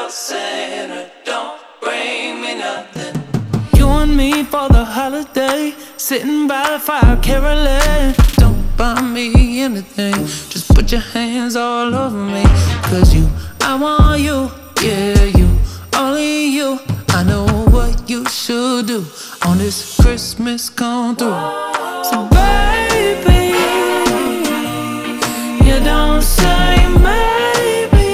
tell Santa, don't bring me nothing. You and me for the holiday, sitting by the fire caroling. Don't buy me anything, just put your hands all over me. Cause you, I want you, yeah, you, only you. I know what you should do on this Christmas come through. So baby, you don't say maybe,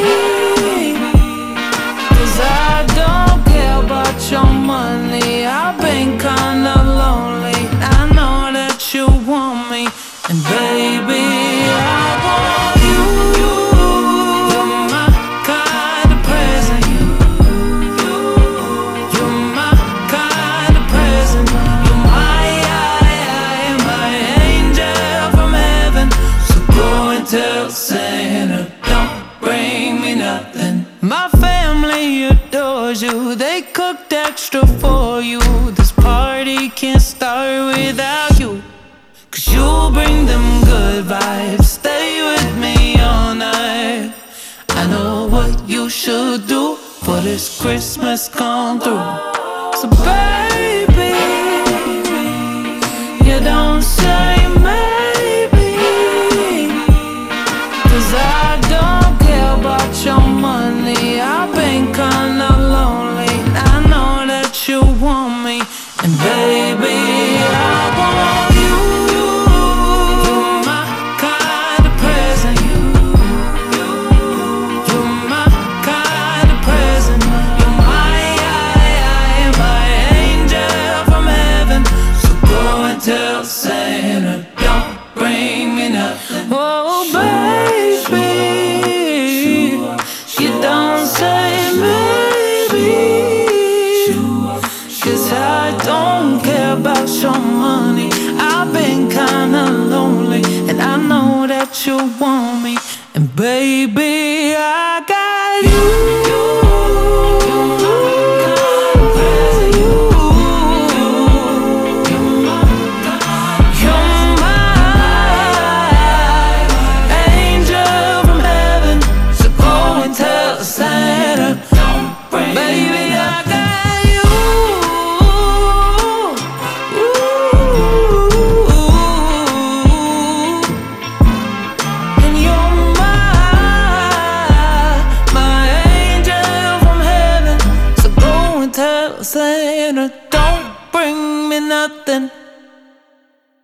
cause I don't care about your money. I've been kind of lonely. I know that you want me, and baby, I want you. You're my kind of present. You're my kind of present. You're my angel from heaven. So go and tell Santa, don't bring me nothing. My family adores you, they cooked extra for you. This party can't start without you, cause you bring them good vibes. Stay with me all night. I know what you should do for this Christmas come through. So baby, you don't say maybe, cause I don't care about your money. I've been kinda lonely. I know that you want me, and baby, I want you. You're my kind of present. You're my kind of present. You're my angel from heaven. So go and tell Santa, don't bring me nothing. Oh baby, you don't say maybe, cause I don't care about your money. I've been kinda lonely, and I know that you want me, and baby, I got you. You're my angel from heaven. So go and tell Santa, baby, I got you. And you're my angel from heaven. So go and tell Santa, don't bring me nothing.